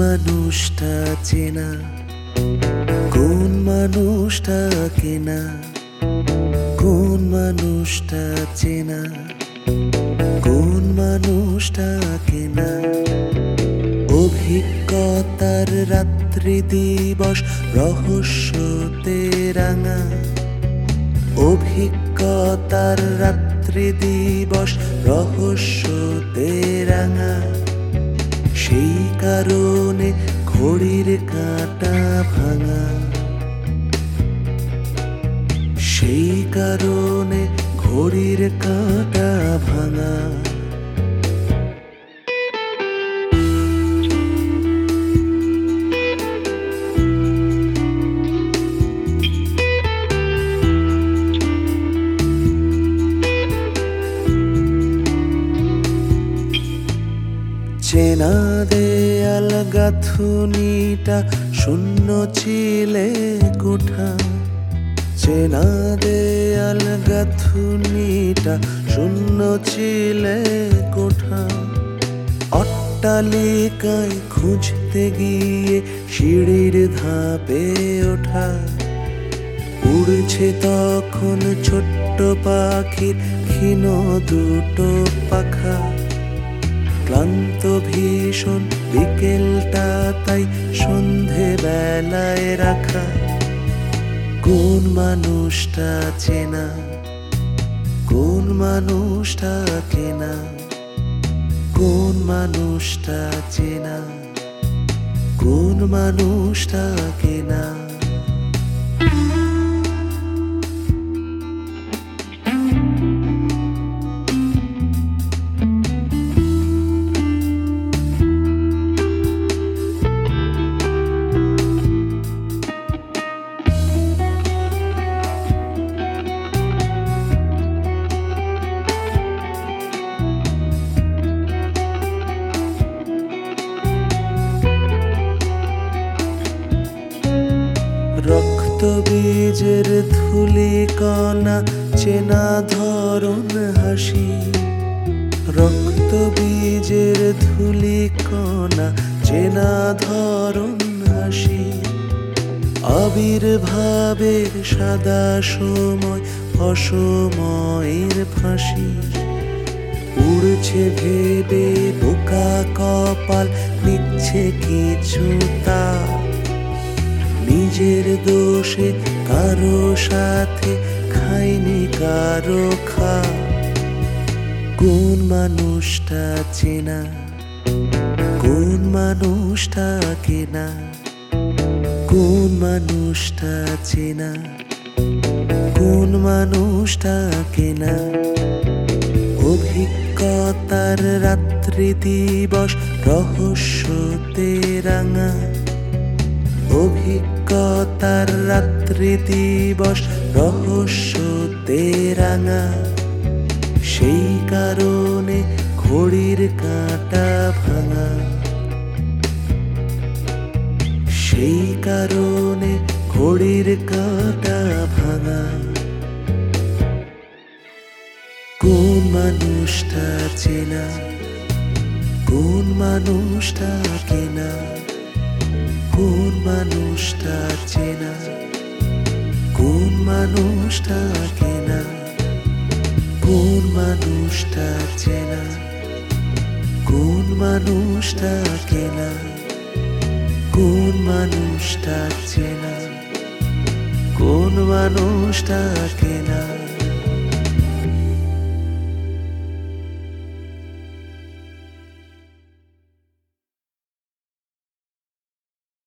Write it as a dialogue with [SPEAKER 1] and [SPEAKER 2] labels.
[SPEAKER 1] মানুষটা চেনা, কোন মানুষটা কেনা, কোন মানুষটা চেনা, কোন মানুষটা কেনা। অভিজ্ঞতার রাত্রি দিবস রহস্যতে রাঙা, অভিজ্ঞতার রাত্রি দিবস রহস্যতে রাঙা। সেই কারণে ঘড়ির কাঁটা ভাঙা, সেই কারণে ঘড়ির কাঁটা ভাঙা। চেনা দেয়াল গাঁথুনিটা শূন্য ছিলে কোঠা, চেনা দেয়াল গাঁথুনিটা শূন্য ছিলে কোঠা। অট্টালিকায় খুঁজতে গিয়ে সিঁড়ির ধাপে ওঠা, উড়ছে তখন ছোট্ট পাখির ক্ষীণ দুটো পাখা। ক্লান্ত ভীষণ বিকেলটা তাই সন্ধে বেলায় রাখা। কোন মানুষটা চেনা, কোন মানুষটা কেনা, কোন মানুষটা চেনা, কোন মানুষটা কেনা। রক্ত বীজের ধূলিকণা চেনা ধরন হাসি, রক্ত বীজের ধূলিকণা চেনা ধরন হাসি। আবির্ভাবের সাদা সময় অসময়ের ফাঁসি। উড়ছে ভেবে বোকা কপাল নিচ্ছে কিছু তা, নিজের দোষে কারো সাথে খাইনি কারো খা। কোন মানুষটা চেনা, কোন মানুষটা কেনা, কোন মানুষটা চেনা, কোন মানুষটা কেনা। অভিজ্ঞতার রাত্রি দিবস রহস্যতে রাঙা, অভিজ্ঞতার রাত্রি দিবস রহস্যতে রাঙা। সেই কারণে ঘড়ির কাঁটা ভাঙা, সেই কারণে ঘড়ির কাঁটা ভাঙা। কোন মানুষটা চেনা, কোন মানুষটা কেনা, কোন মানুষটা চেনা, কোন মানুষটা কেনা, কোন মানুষটা চেনা, কোন মানুষটা কেনা, কোন মানুষটা চেনা, কোন মানুষটা কেনা।